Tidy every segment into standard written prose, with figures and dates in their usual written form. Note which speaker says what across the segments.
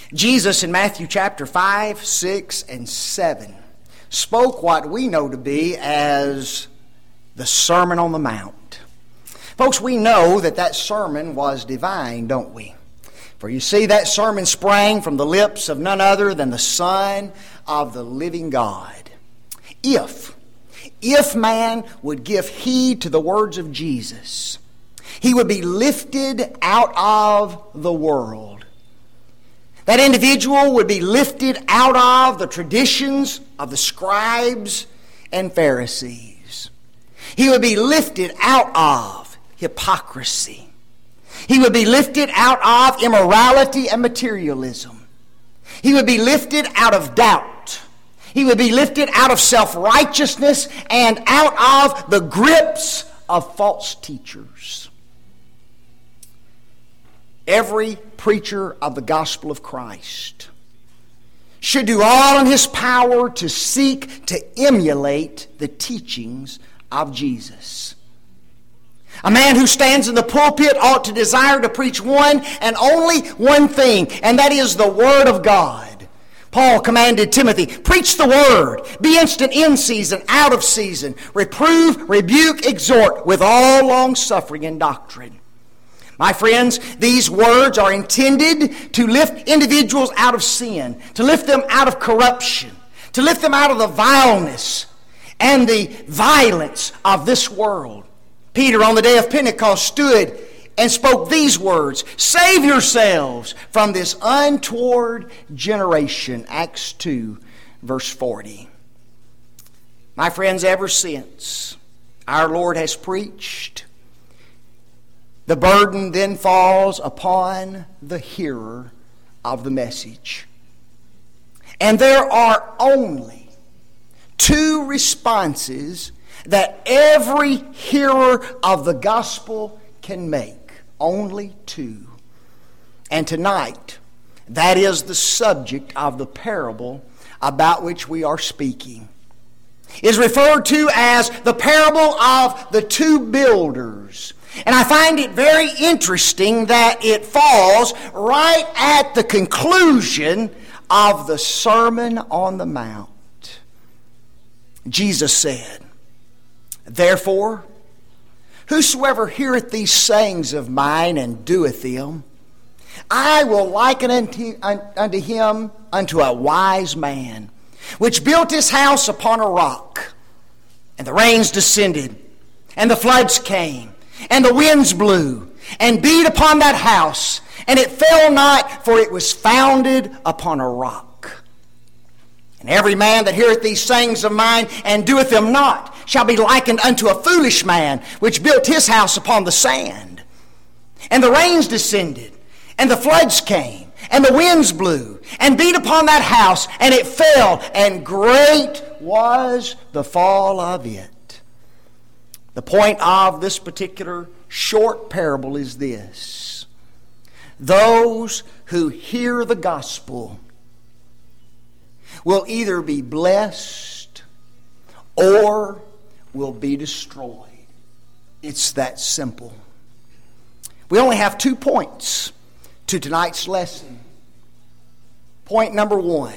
Speaker 1: Jesus in Matthew chapter 5, 6, and 7 spoke what we know to be as the Sermon on the Mount. Folks, we know that sermon was divine, don't we? For you see, that sermon sprang from the lips of none other than the Son of the living God. If man would give heed to the words of Jesus, he would be lifted out of the world. That individual would be lifted out of the traditions of the scribes and Pharisees. He would be lifted out of hypocrisy. He would be lifted out of immorality and materialism. He would be lifted out of doubt. He would be lifted out of self-righteousness and out of the grips of false teachers. Every preacher of the gospel of Christ should do all in his power to seek to emulate the teachings of Jesus. A man who stands in the pulpit ought to desire to preach one and only one thing, and that is the Word of God. Paul commanded Timothy, preach the Word, be instant in season, out of season, reprove, rebuke, exhort with all long-suffering and doctrine. My friends, these words are intended to lift individuals out of sin, to lift them out of corruption, to lift them out of the vileness and the violence of this world. Peter, on the day of Pentecost, stood and spoke these words, save yourselves from this untoward generation. Acts 2, verse 40. My friends, ever since our Lord has preached, the burden then falls upon the hearer of the message. And there are only two responses that every hearer of the gospel can make. Only two. And tonight, that is the subject of the parable about which we are speaking. It is referred to as the parable of the two builders. And I find it very interesting that it falls right at the conclusion of the Sermon on the Mount. Jesus said, therefore, whosoever heareth these sayings of mine and doeth them, I will liken unto him unto a wise man, which built his house upon a rock. And the rains descended, and the floods came, and the winds blew, and beat upon that house, and it fell not, for it was founded upon a rock. And every man that heareth these sayings of mine, and doeth them not, shall be likened unto a foolish man, which built his house upon the sand. And the rains descended, and the floods came, and the winds blew, and beat upon that house, and it fell, and great was the fall of it. The point of this particular short parable is this. Those who hear the gospel will either be blessed or will be destroyed. It's that simple. We only have 2 points to tonight's lesson. Point number 1,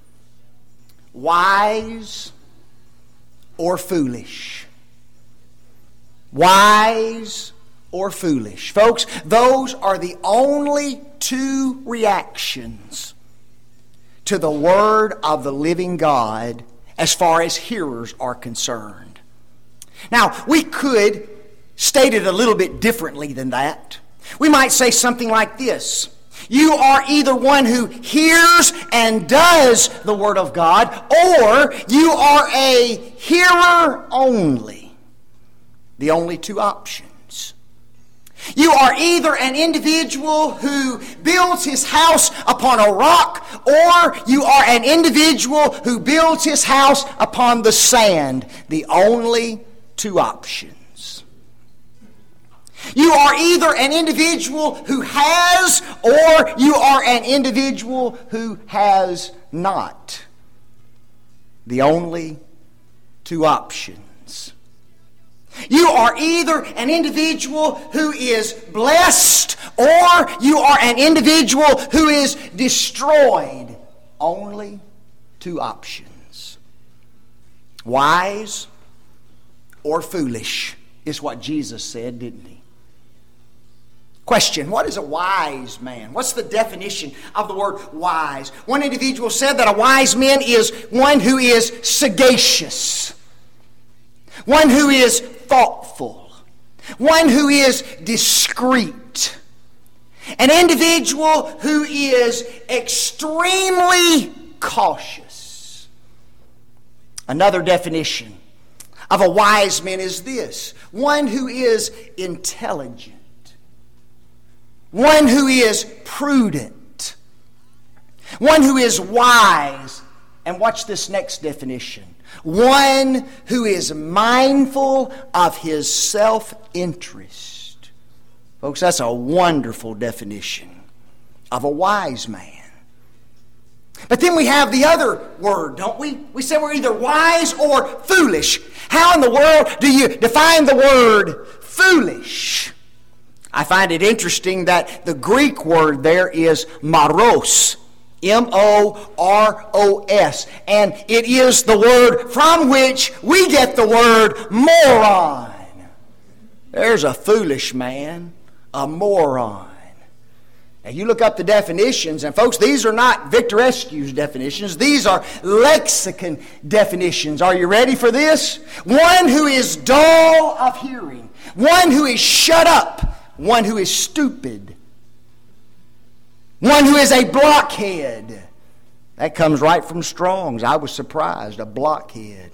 Speaker 1: wise or foolish. Wise or foolish. Folks, those are the only 2 reactions to the Word of the living God as far as hearers are concerned. Now, we could state it a little bit differently than that. We might say something like this. You are either one who hears and does the Word of God, or you are a hearer only. The only 2 options. You are either an individual who builds his house upon a rock, or you are an individual who builds his house upon the sand. The only 2 options. You are either an individual who has, or you are an individual who has not. The only 2 options. You are either an individual who is blessed or you are an individual who is destroyed. Only two options. Wise or foolish is what Jesus said, didn't He? Question, what is a wise man? What's the definition of the word wise? One individual said that a wise man is one who is sagacious, one who is thoughtful, one who is discreet, an individual who is extremely cautious. Another definition of a wise man is this: one who is intelligent, one who is prudent, one who is wise, and watch this next definition: one who is mindful of his self-interest. Folks, that's a wonderful definition of a wise man. But then we have the other word, don't we? We say we're either wise or foolish. How in the world do you define the word foolish? I find it interesting that the Greek word there is moros, M-O-R-O-S, and it is the word from which we get the word moron. There's a foolish man, a moron. Now you look up the definitions, and folks, these are not Victor Eskew's definitions. These are lexicon definitions. Are you ready for this? One who is dull of hearing, one who is shut up, one who is stupid, one who is a blockhead. That comes right from Strong's. I was surprised. A blockhead.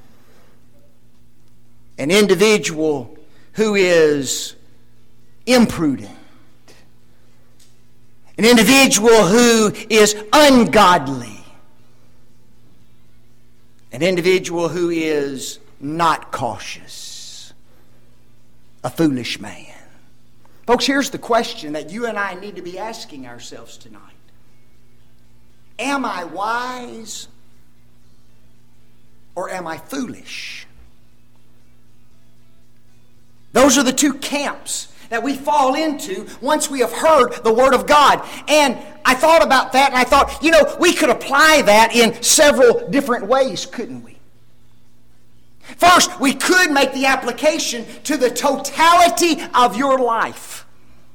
Speaker 1: An individual who is imprudent. An individual who is ungodly. An individual who is not cautious. A foolish man. Folks, here's the question that you and I need to be asking ourselves tonight. Am I wise or am I foolish? Those are the two camps that we fall into once we have heard the Word of God. And I thought about that and I thought, we could apply that in several different ways, couldn't we? First, we could make the application to the totality of your life.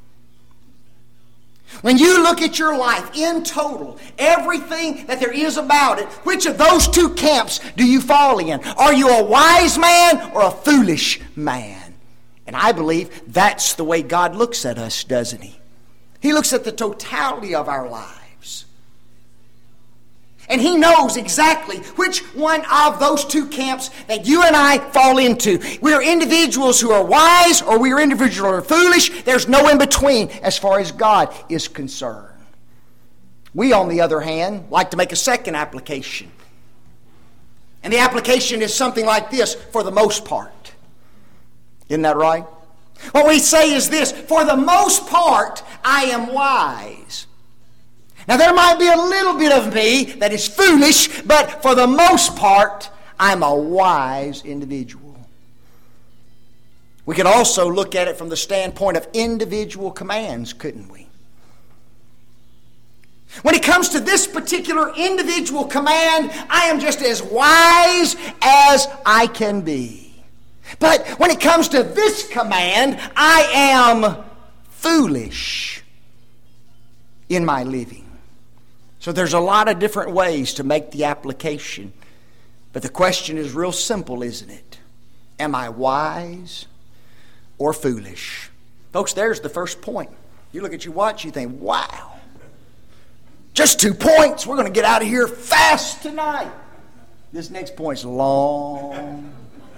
Speaker 1: When you look at your life in total, everything that there is about it, which of those two camps do you fall in? Are you a wise man or a foolish man? And I believe that's the way God looks at us, doesn't He? He looks at the totality of our lives. And He knows exactly which one of those two camps that you and I fall into. We are individuals who are wise or we are individuals who are foolish. There's no in between as far as God is concerned. We, on the other hand, like to make a second application. And the application is something like this: for the most part. Isn't that right? What we say is this: for the most part, I am wise. Now, there might be a little bit of me that is foolish, but for the most part, I'm a wise individual. We could also look at it from the standpoint of individual commands, couldn't we? When it comes to this particular individual command, I am just as wise as I can be. But when it comes to this command, I am foolish in my living. So there's a lot of different ways to make the application. But the question is real simple, isn't it? Am I wise or foolish? Folks, there's the first point. You look at your watch, you think, wow, just 2 points. We're going to get out of here fast tonight. This next point's long.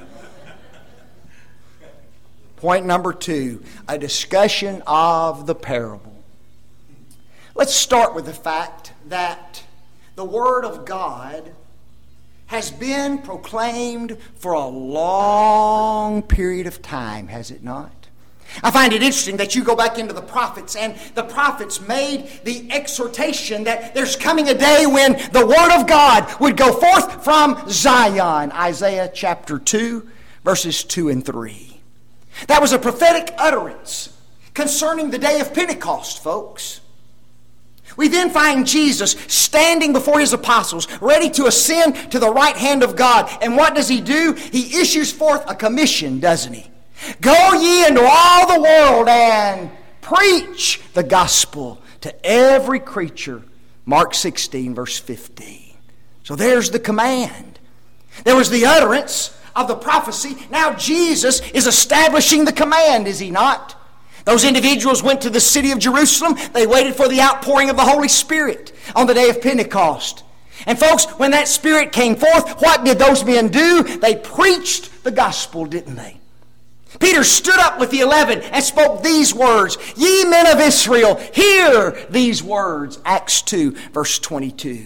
Speaker 1: Point number 2, a discussion of the parable. Let's start with the fact that the Word of God has been proclaimed for a long period of time, has it not? I find it interesting that you go back into the prophets, and the prophets made the exhortation that there's coming a day when the Word of God would go forth from Zion. Isaiah chapter 2, verses 2 and 3. That was a prophetic utterance concerning the day of Pentecost, folks. We then find Jesus standing before his apostles, ready to ascend to the right hand of God. And what does he do? He issues forth a commission, doesn't he? Go ye into all the world and preach the gospel to every creature. Mark 16, verse 15. So there's the command. There was the utterance of the prophecy. Now Jesus is establishing the command, is he not? Those individuals went to the city of Jerusalem. They waited for the outpouring of the Holy Spirit on the day of Pentecost. And folks, when that Spirit came forth, what did those men do? They preached the gospel, didn't they? Peter stood up with the 11 and spoke these words, Ye men of Israel, hear these words. Acts 2, verse 22.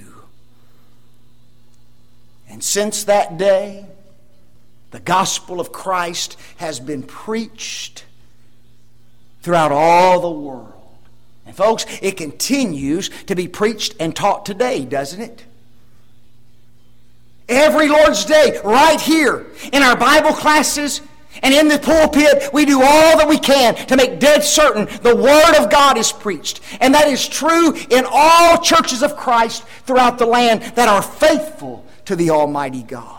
Speaker 1: And since that day, the gospel of Christ has been preached throughout all the world. And folks, it continues to be preached and taught today, doesn't it? Every Lord's Day, right here in our Bible classes and in the pulpit, we do all that we can to make dead certain the Word of God is preached. And that is true in all churches of Christ throughout the land that are faithful to the Almighty God.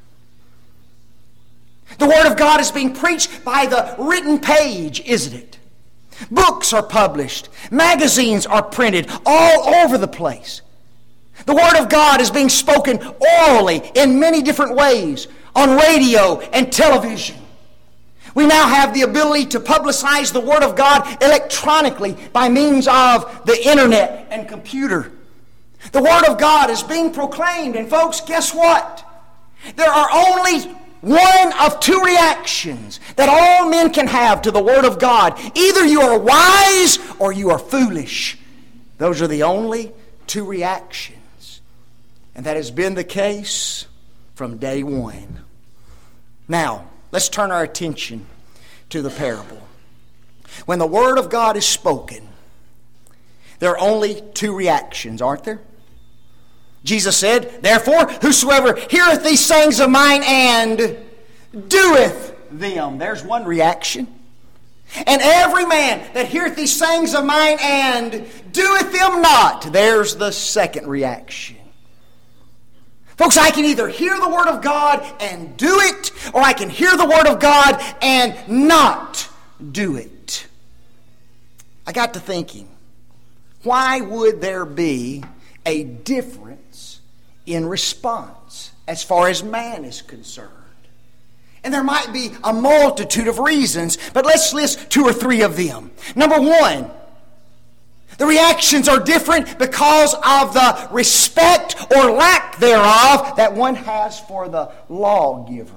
Speaker 1: The Word of God is being preached by the written page, isn't it? Books are published. Magazines are printed all over the place. The Word of God is being spoken orally in many different ways on radio and television. We now have the ability to publicize the Word of God electronically by means of the internet and computer. The Word of God is being proclaimed, and folks, guess what? There are only one of two reactions that all men can have to the Word of God. Either you are wise or you are foolish. Those are the only two reactions. And that has been the case from day one. Now, let's turn our attention to the parable. When the Word of God is spoken, there are only two reactions, aren't there? Jesus said, Therefore, whosoever heareth these sayings of mine and doeth them. There's one reaction. And every man that heareth these sayings of mine and doeth them not. There's the second reaction. Folks, I can either hear the Word of God and do it, or I can hear the Word of God and not do it. I got to thinking, why would there be a difference in response as far as man is concerned? And there might be a multitude of reasons, but let's list two or three of them. Number one, the reactions are different because of the respect or lack thereof that one has for the lawgiver.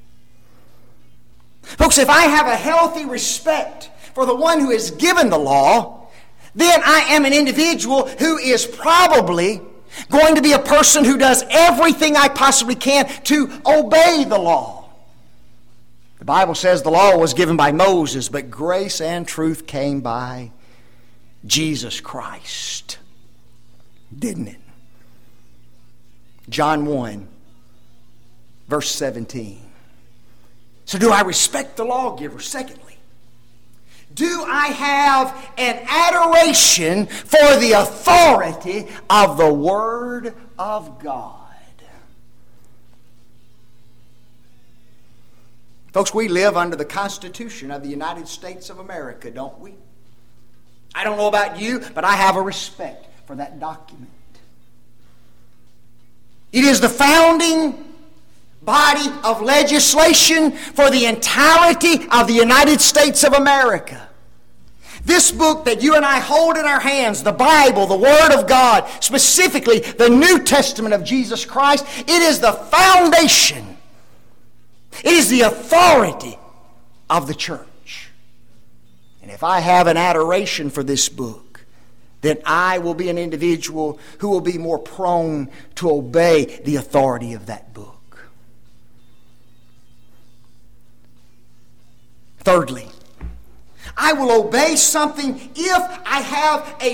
Speaker 1: Folks, if I have a healthy respect for the one who has given the law, then I am an individual who is probably going to be a person who does everything I possibly can to obey the law. The Bible says the law was given by Moses, but grace and truth came by Jesus Christ. Didn't it? John 1, verse 17. So do I respect the lawgiver? Secondly, do I have an adoration for the authority of the Word of God? Folks, we live under the Constitution of the United States of America, don't we? I don't know about you, but I have a respect for that document. It is the founding body of legislation for the entirety of the United States of America. This book that you and I hold in our hands, the Bible, the Word of God, specifically the New Testament of Jesus Christ, it is the foundation. It is the authority of the church. And if I have an adoration for this book, then I will be an individual who will be more prone to obey the authority of that book. Thirdly, I will obey something if I have a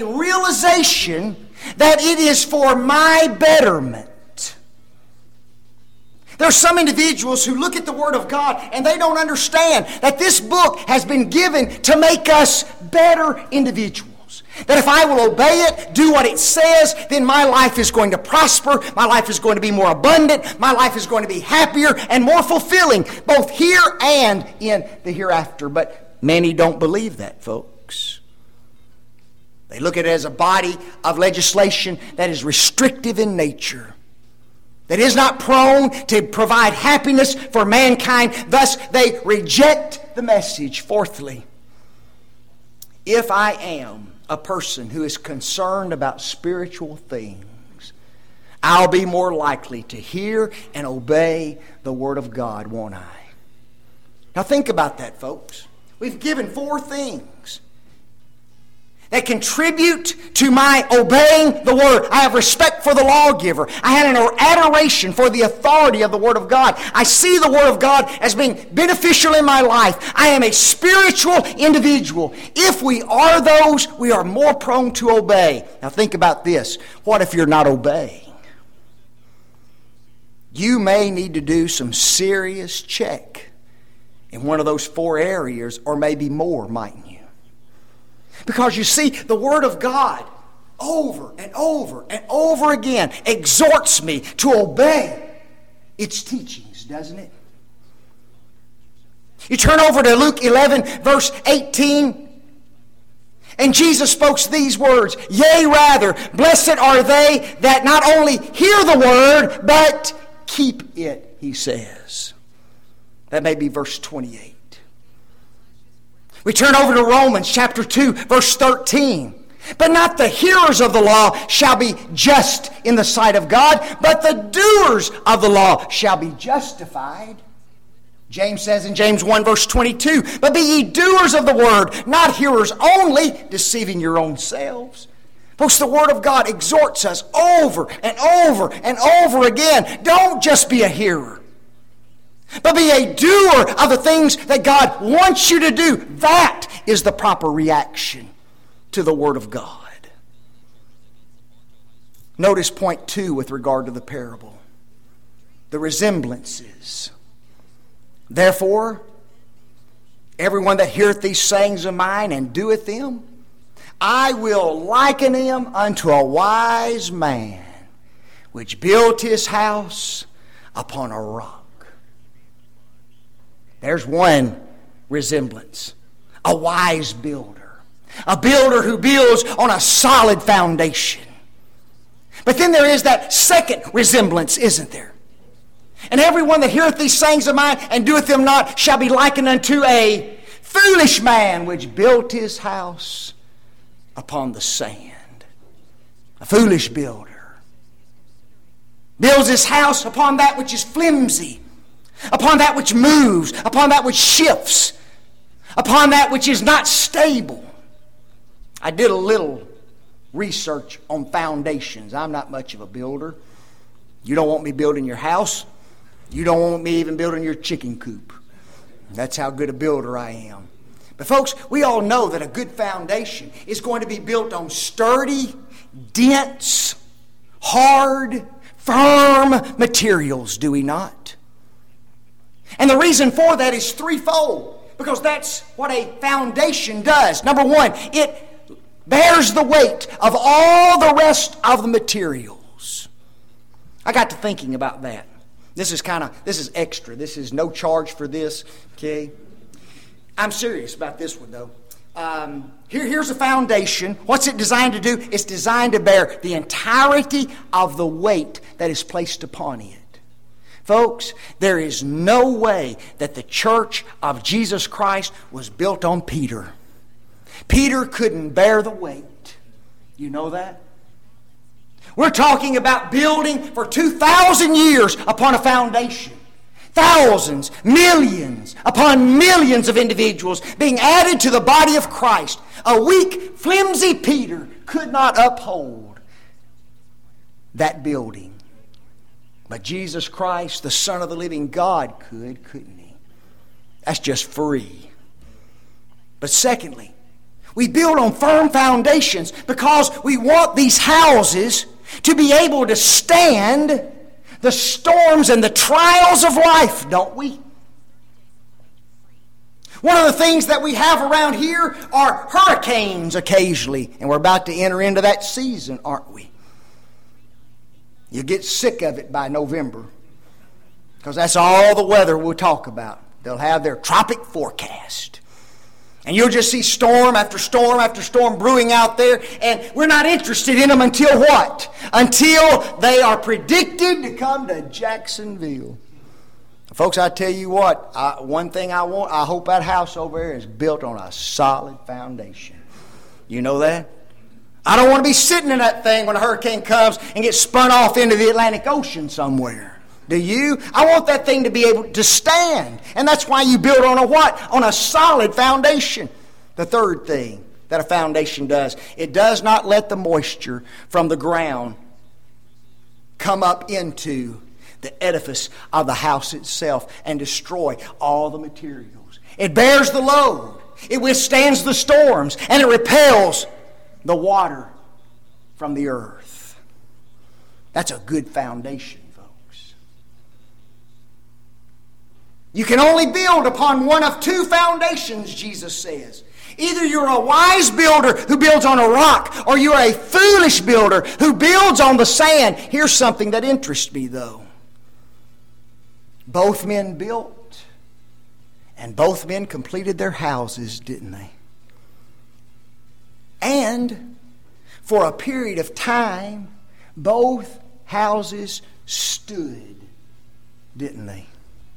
Speaker 1: realization that it is for my betterment. There are some individuals who look at the Word of God and they don't understand that this book has been given to make us better individuals. That if I will obey it, do what it says, then my life is going to prosper, my life is going to be more abundant, my life is going to be happier and more fulfilling, both here and in the hereafter. But many don't believe that, folks. They look at it as a body of legislation that is restrictive in nature, that is not prone to provide happiness for mankind. Thus, they reject the message. Fourthly, if I am a person who is concerned about spiritual things, I'll be more likely to hear and obey the Word of God, won't I? Now think about that, folks. We've given 4 things that contribute to my obeying the Word. I have respect for the lawgiver. I had an adoration for the authority of the Word of God. I see the Word of God as being beneficial in my life. I am a spiritual individual. If we are those, we are more prone to obey. Now think about this. What if you're not obeying? You may need to do some serious check in one of those 4 areas, or maybe more, mightn't you? Because you see, the Word of God over and over and over again exhorts me to obey its teachings, doesn't it? You turn over to Luke 11, verse 18, and Jesus spoke these words, "Yea, rather, blessed are they that not only hear the Word, but keep it," he says. That may be verse 28. We turn over to Romans chapter 2, verse 13. "But not the hearers of the law shall be just in the sight of God, but the doers of the law shall be justified." James says in James 1, verse 22, "But be ye doers of the word, not hearers only, deceiving your own selves." Folks, the Word of God exhorts us over and over and over again. Don't just be a hearer, but be a doer of the things that God wants you to do. That is the proper reaction to the Word of God. Notice point 2 with regard to the parable. The resemblances. "Therefore, everyone that heareth these sayings of mine and doeth them, I will liken him unto a wise man, which built his house upon a rock." There's one resemblance. A wise builder. A builder who builds on a solid foundation. But then there is that second resemblance, isn't there? "And everyone that heareth these sayings of mine and doeth them not shall be likened unto a foolish man which built his house upon the sand." A foolish builder builds his house upon that which is flimsy, upon that which moves, upon that which shifts, upon that which is not stable. I did a little research on foundations. I'm not much of a builder. You don't want me building your house. You don't want me even building your chicken coop. That's how good a builder I am. But folks, we all know that a good foundation is going to be built on sturdy, dense, hard, firm materials, do we not? And the reason for that is threefold, because that's what a foundation does. Number one, it bears the weight of all the rest of the materials. I got to thinking about that. This is extra. This is no charge for this, okay? I'm serious about this one, though. Here's a foundation. What's it designed to do? It's designed to bear the entirety of the weight that is placed upon it. Folks, there is no way that the church of Jesus Christ was built on Peter. Peter couldn't bear the weight. You know that? We're talking about building for 2,000 years upon a foundation. Thousands, millions upon millions of individuals being added to the body of Christ. A weak, flimsy Peter could not uphold that building. But Jesus Christ, the Son of the living God, couldn't he? That's just free. But secondly, we build on firm foundations because we want these houses to be able to stand the storms and the trials of life, don't we? One of the things that we have around here are hurricanes occasionally, and we're about to enter into that season, aren't we? You get sick of it by November, because that's all the weather we'll talk about. They'll have their tropic forecast. And you'll just see storm after storm after storm brewing out there, and we're not interested in them until what? Until they are predicted to come to Jacksonville. Folks, I tell you what, one thing I hope that house over there is built on a solid foundation. You know that? I don't want to be sitting in that thing when a hurricane comes and get spun off into the Atlantic Ocean somewhere. Do you? I want that thing to be able to stand. And that's why you build on a what? On a solid foundation. The third thing that a foundation does, it does not let the moisture from the ground come up into the edifice of the house itself and destroy all the materials. It bears the load. It withstands the storms, and it repels the water from the earth. That's a good foundation, folks. You can only build upon one of two foundations, Jesus says. Either you're a wise builder who builds on a rock, or you're a foolish builder who builds on the sand. Here's something that interests me, though. Both men built, and both men completed their houses, didn't they? And for a period of time, both houses stood, didn't they?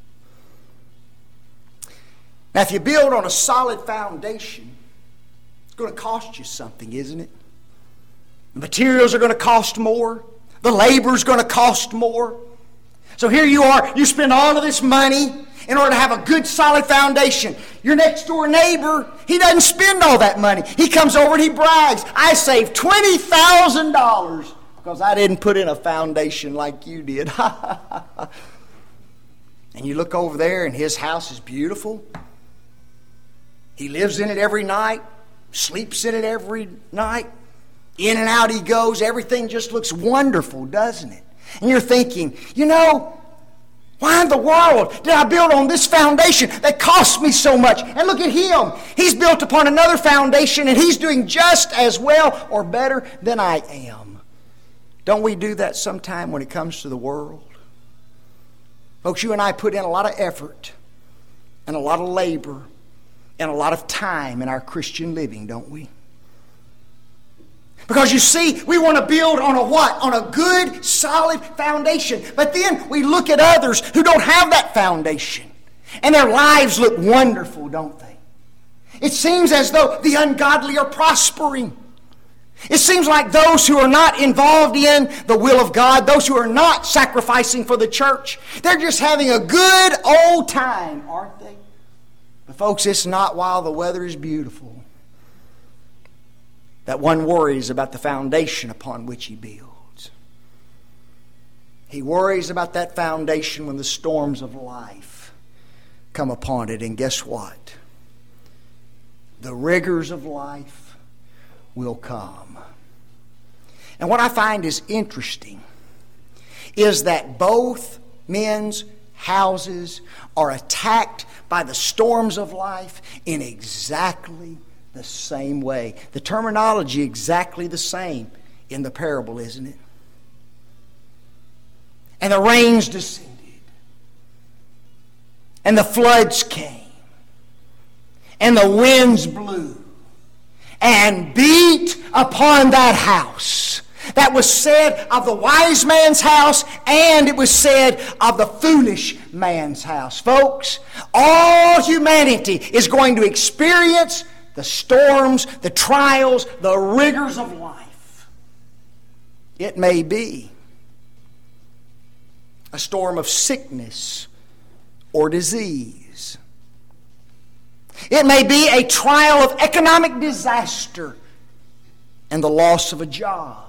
Speaker 1: Now, if you build on a solid foundation, it's going to cost you something, isn't it? The materials are going to cost more. The labor is going to cost more. So here you are, you spend all of this money in order to have a good solid foundation. Your next door neighbor, he doesn't spend all that money. He comes over and he brags, I saved $20,000 because I didn't put in a foundation like you did. And you look over there and his house is beautiful. He lives in it every night, sleeps in it every night. In and out he goes. Everything just looks wonderful, doesn't it? And you're thinking, you know, why in the world did I build on this foundation that cost me so much? And look at him. He's built upon another foundation, and he's doing just as well or better than I am. Don't we do that sometime when it comes to the world? Folks, you and I put in a lot of effort and a lot of labor and a lot of time in our Christian living, don't we? Because you see, we want to build on a what? On a good, solid foundation. But then we look at others who don't have that foundation. And their lives look wonderful, don't they? It seems as though the ungodly are prospering. It seems like those who are not involved in the will of God, those who are not sacrificing for the church, they're just having a good old time, aren't they? But folks, it's not while the weather is beautiful that one worries about the foundation upon which he builds. He worries about that foundation when the storms of life come upon it. And guess what? The rigors of life will come. And what I find is interesting is that both men's houses are attacked by the storms of life in exactly the same way. The terminology exactly the same in the parable, isn't it? And the rains descended. And the floods came. And the winds blew. And beat upon that house. That was said of the wise man's house, and it was said of the foolish man's house. Folks, all humanity is going to experience the storms, the trials, the rigors of life. It may be a storm of sickness or disease. It may be a trial of economic disaster and the loss of a job.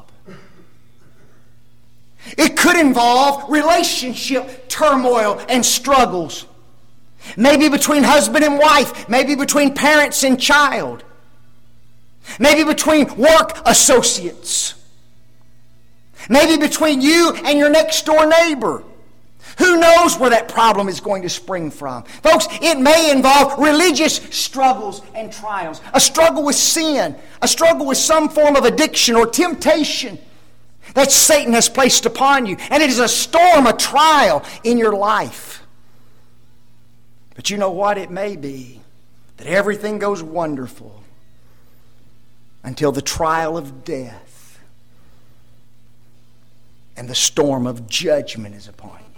Speaker 1: It could involve relationship turmoil and struggles. Maybe between husband and wife. Maybe between parents and child. Maybe between work associates. Maybe between you and your next door neighbor. Who knows where that problem is going to spring from? Folks, it may involve religious struggles and trials. A struggle with sin. A struggle with some form of addiction or temptation that Satan has placed upon you. And it is a storm, a trial in your life. But you know what? It may be that everything goes wonderful until the trial of death and the storm of judgment is upon you.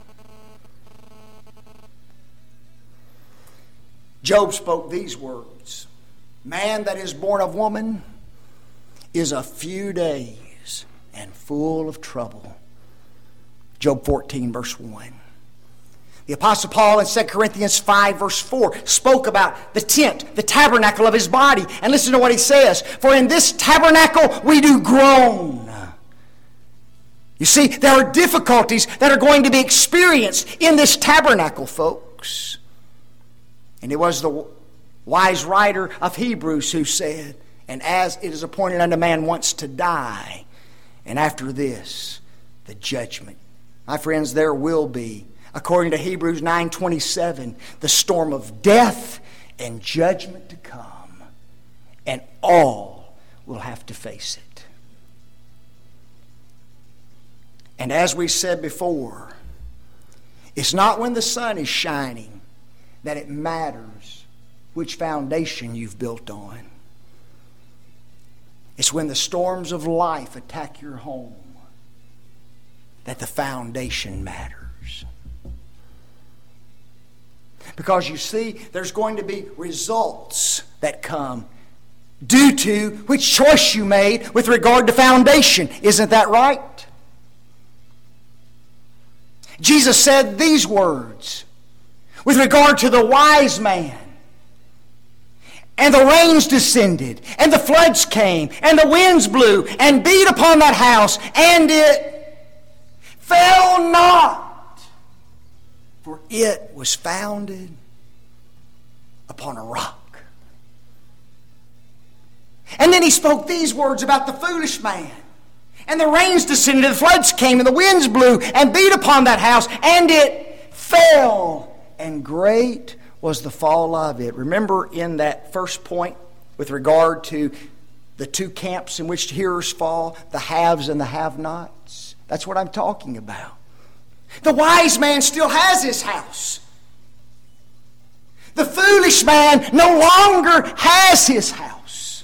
Speaker 1: Job spoke these words: man that is born of woman is a few days and full of trouble. Job 14, verse 1. The Apostle Paul in 2 Corinthians 5, verse 4 spoke about the tent, the tabernacle of his body. And listen to what he says: for in this tabernacle we do groan. You see, there are difficulties that are going to be experienced in this tabernacle, folks. And it was the wise writer of Hebrews who said, and as it is appointed unto man once to die, and after this, the judgment. My friends, there will be, according to Hebrews 9:27, the storm of death and judgment to come. And all will have to face it. And as we said before, it's not when the sun is shining that it matters which foundation you've built on. It's when the storms of life attack your home that the foundation matters. Because you see, there's going to be results that come due to which choice you made with regard to foundation. Isn't that right? Jesus said these words with regard to the wise man. And the rains descended, and the floods came, and the winds blew, and beat upon that house, and it fell not, for it was founded upon a rock. And then he spoke these words about the foolish man. And the rains descended, and the floods came, and the winds blew, and beat upon that house, and it fell. And great was the fall of it. Remember in that first point with regard to the two camps in which hearers fall, the haves and the have-nots? That's what I'm talking about. The wise man still has his house. The foolish man no longer has his house.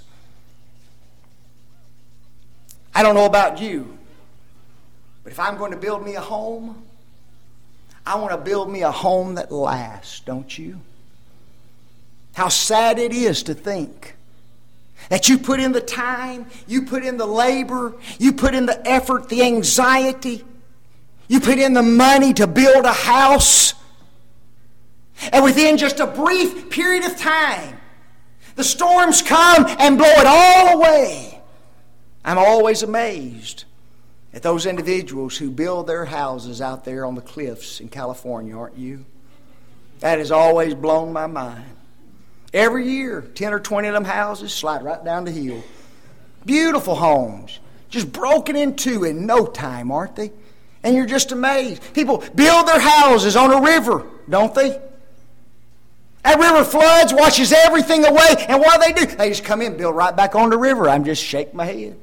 Speaker 1: I don't know about you, but if I'm going to build me a home, I want to build me a home that lasts, don't you? How sad it is to think that you put in the time, you put in the labor, you put in the effort, the anxiety, you put in the money to build a house, and within just a brief period of time, the storms come and blow it all away. I'm always amazed at those individuals who build their houses out there on the cliffs in California, aren't you? That has always blown my mind. Every year, 10 or 20 of them houses slide right down the hill. Beautiful homes, just broken in two in no time, aren't they? And you're just amazed. People build their houses on a river, don't they? That river floods, washes everything away, and what do? They just come in, build right back on the river. I'm just shaking my head.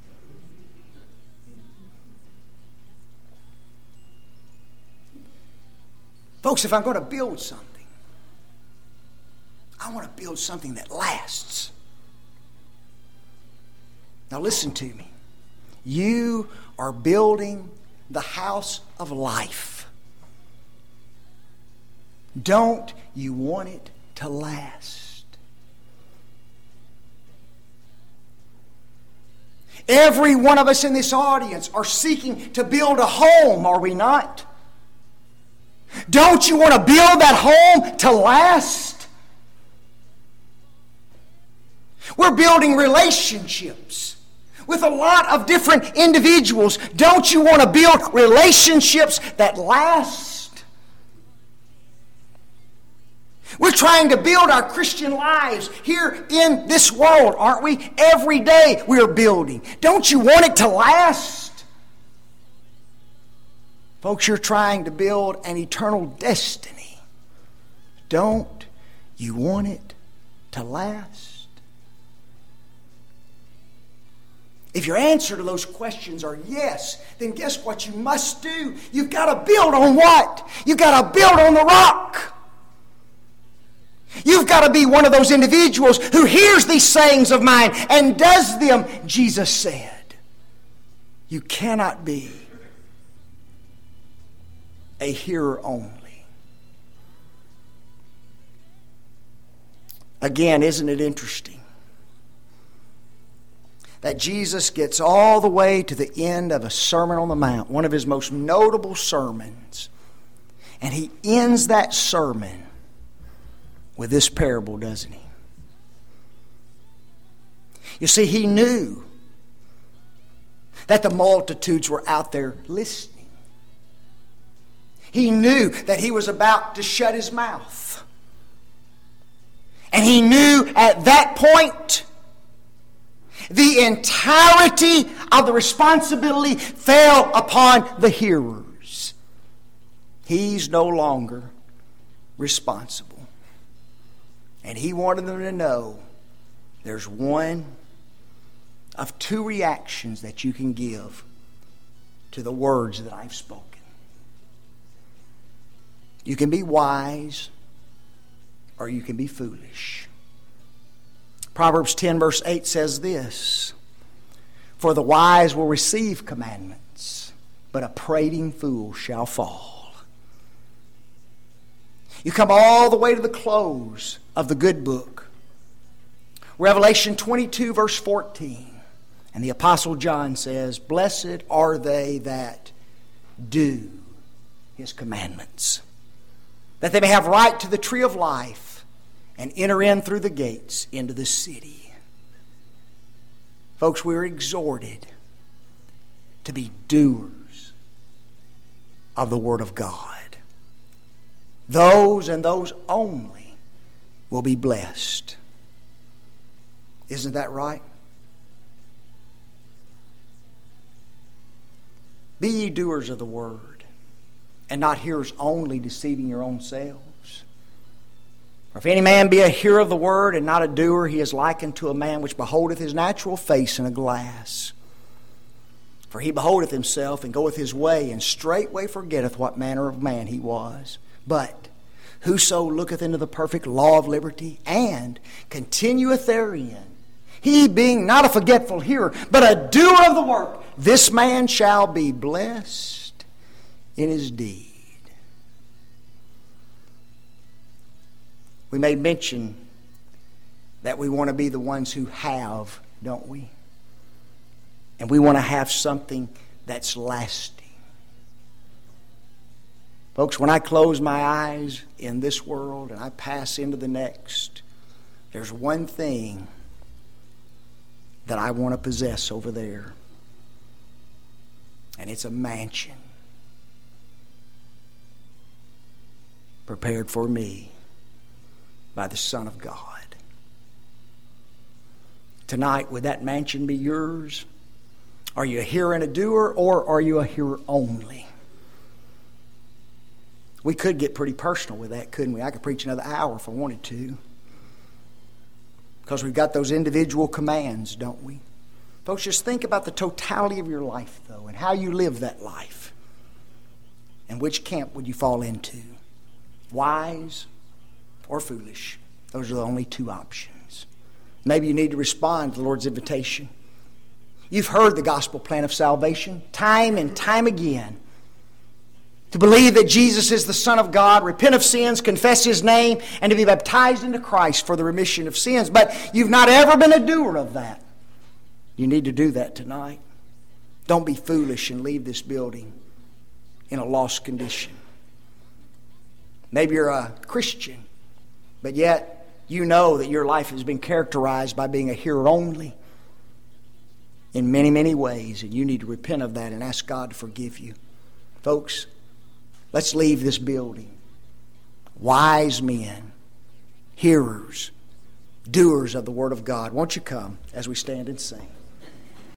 Speaker 1: Folks, if I'm going to build something, I want to build something that lasts. Now listen to me. You are building the house of life. Don't you want it to last? Every one of us in this audience are seeking to build a home, are we not? Don't you want to build that home to last? We're building relationships with a lot of different individuals. Don't you want to build relationships that last? We're trying to build our Christian lives here in this world, aren't we? Every day we're building. Don't you want it to last? Folks, you're trying to build an eternal destiny. Don't you want it to last? If your answer to those questions are yes, then guess what you must do? You've got to build on what? You've got to build on the rock. You've got to be one of those individuals who hears these sayings of mine and does them. Jesus said, you cannot be a hearer only. Again, isn't it interesting that Jesus gets all the way to the end of a Sermon on the Mount, one of his most notable sermons, and he ends that sermon with this parable, doesn't he? You see, he knew that the multitudes were out there listening. He knew that he was about to shut his mouth. And he knew at that point the entirety of the responsibility fell upon the hearers. He's no longer responsible. And he wanted them to know there's one of two reactions that you can give to the words that I've spoken. You can be wise or you can be foolish. Proverbs 10 verse 8 says this, for the wise will receive commandments, but a prating fool shall fall. You come all the way to the close of the good book, Revelation 22 verse 14, and the Apostle John says, blessed are they that do his commandments, that they may have right to the tree of life and enter in through the gates into the city. Folks, we're exhorted to be doers of the Word of God. Those and those only will be blessed. Isn't that right? Be ye doers of the Word, and not hearers only, deceiving your own selves. For if any man be a hearer of the word and not a doer, he is likened to a man which beholdeth his natural face in a glass. For he beholdeth himself and goeth his way, and straightway forgetteth what manner of man he was. But whoso looketh into the perfect law of liberty and continueth therein, he being not a forgetful hearer, but a doer of the work, this man shall be blessed in his deed. We made mention that we want to be the ones who have, don't we? And we want to have something that's lasting. Folks, when I close my eyes in this world and I pass into the next, there's one thing that I want to possess over there. And it's a mansion prepared for me by the Son of God. Tonight, would that mansion be yours? Are you a hearer and a doer, or are you a hearer only? We could get pretty personal with that, couldn't we? I could preach another hour if I wanted to. Because we've got those individual commands, don't we? Folks, just think about the totality of your life, though, and how you live that life. And which camp would you fall into? Wise or foolish? Those are the only two options. Maybe you need to respond to the Lord's invitation. You've heard the gospel plan of salvation time and time again. To believe that Jesus is the Son of God, repent of sins, confess His name, and to be baptized into Christ for the remission of sins. But you've not ever been a doer of that. You need to do that tonight. Don't be foolish and leave this building in a lost condition. Maybe you're a Christian, but yet you know that your life has been characterized by being a hearer only in many, many ways, and you need to repent of that and ask God to forgive you. Folks, let's leave this building wise men, hearers, doers of the Word of God. Won't you come as we stand and sing?